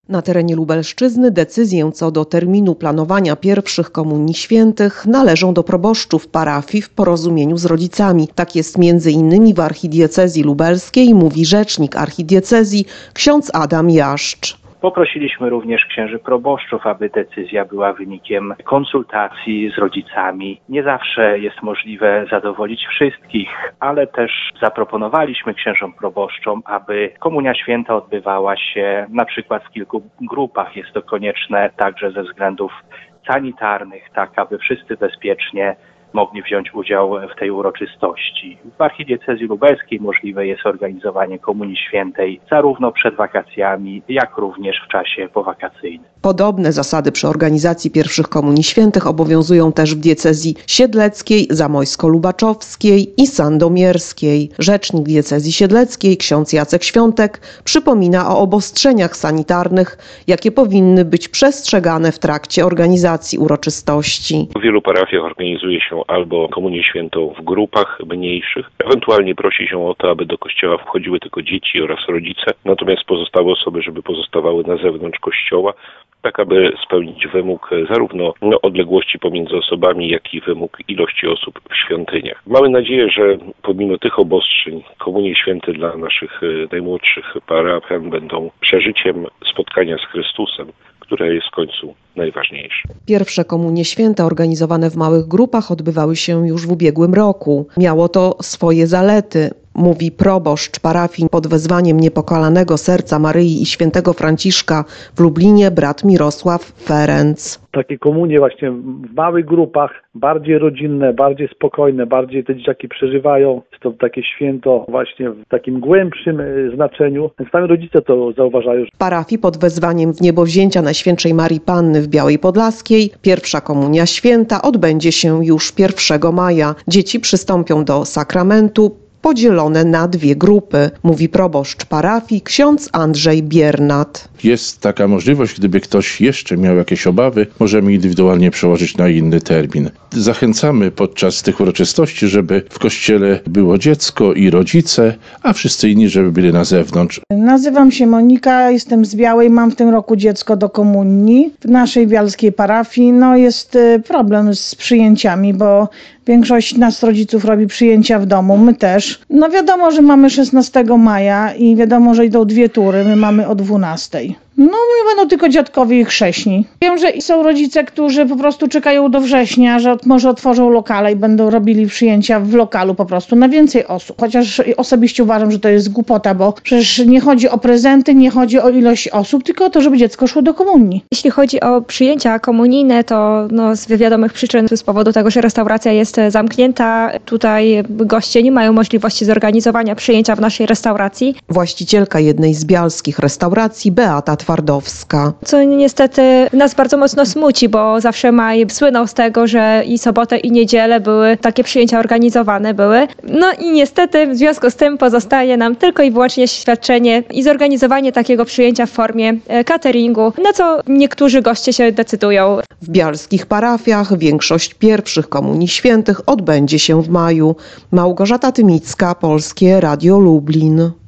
Na terenie Lubelszczyzny decyzje co do terminu planowania pierwszych komunii świętych należą do proboszczów parafii w porozumieniu z rodzicami. Tak jest m.in. w archidiecezji lubelskiej, mówi rzecznik archidiecezji ksiądz Adam Jaszcz. Poprosiliśmy również księży proboszczów, aby decyzja była wynikiem konsultacji z rodzicami. Nie zawsze jest możliwe zadowolić wszystkich, ale też zaproponowaliśmy księżom proboszczom, aby komunia święta odbywała się na przykład w kilku grupach. Jest to konieczne także ze względów sanitarnych, tak aby wszyscy bezpiecznie mogli wziąć udział w tej uroczystości. W archidiecezji lubelskiej możliwe jest organizowanie komunii świętej zarówno przed wakacjami, jak również w czasie powakacyjnym. Podobne zasady przy organizacji pierwszych komunii świętych obowiązują też w diecezji siedleckiej, zamojsko-lubaczowskiej i sandomierskiej. Rzecznik diecezji siedleckiej, ksiądz Jacek Świątek, przypomina o obostrzeniach sanitarnych, jakie powinny być przestrzegane w trakcie organizacji uroczystości. W wielu parafiach organizuje się albo komunię świętą w grupach mniejszych, ewentualnie prosi się o to, aby do kościoła wchodziły tylko dzieci oraz rodzice, natomiast pozostałe osoby, żeby pozostawały na zewnątrz kościoła, tak aby spełnić wymóg zarówno odległości pomiędzy osobami, jak i wymóg ilości osób w świątyniach. Mamy nadzieję, że pomimo tych obostrzeń komunie święte dla naszych najmłodszych parafian będą przeżyciem spotkania z Chrystusem, które jest w końcu najważniejsze. Pierwsze komunie święte organizowane w małych grupach odbywały się już w ubiegłym roku. Miało to swoje zalety, mówi proboszcz parafii pod wezwaniem Niepokalanego Serca Maryi i Świętego Franciszka w Lublinie brat Mirosław Ferenc. Takie komunie właśnie w małych grupach, bardziej rodzinne, bardziej spokojne, bardziej te dzieciaki przeżywają. Jest to takie święto właśnie w takim głębszym znaczeniu. Sami rodzice to zauważają. W parafii pod wezwaniem Wniebowzięcia Najświętszej Marii Panny w Białej Podlaskiej pierwsza komunia święta odbędzie się już 1 maja. Dzieci przystąpią do sakramentu podzielone na 2 grupy, mówi proboszcz parafii ksiądz Andrzej Biernat. Jest taka możliwość, gdyby ktoś jeszcze miał jakieś obawy, możemy indywidualnie przełożyć na inny termin. Zachęcamy podczas tych uroczystości, żeby w kościele było dziecko i rodzice, a wszyscy inni, żeby byli na zewnątrz. Nazywam się Monika, jestem z Białej, mam w tym roku dziecko do komunii w naszej bialskiej parafii. Jest problem z przyjęciami, bo większość nas rodziców robi przyjęcia w domu, my też. Wiadomo, że mamy 16 maja i wiadomo, że idą 2 tury, my mamy o 12. Będą tylko dziadkowie i chrześni. Wiem, że są rodzice, którzy po prostu czekają do września, że może otworzą lokale i będą robili przyjęcia w lokalu po prostu na więcej osób. Chociaż osobiście uważam, że to jest głupota, bo przecież nie chodzi o prezenty, nie chodzi o ilość osób, tylko o to, żeby dziecko szło do komunii. Jeśli chodzi o przyjęcia komunijne, to z wiadomych przyczyn, z powodu tego, że restauracja jest zamknięta, tutaj goście nie mają możliwości zorganizowania przyjęcia w naszej restauracji. Właścicielka jednej z bialskich restauracji, Beata Twardowska. Co niestety nas bardzo mocno smuci, bo zawsze maj słynął z tego, że i sobotę, i niedzielę były takie przyjęcia organizowane były. I niestety w związku z tym pozostaje nam tylko i wyłącznie świadczenie i zorganizowanie takiego przyjęcia w formie cateringu, na co niektórzy goście się decydują. W bialskich parafiach większość pierwszych komunii świętych odbędzie się w maju. Małgorzata Tymicka, Polskie Radio Lublin.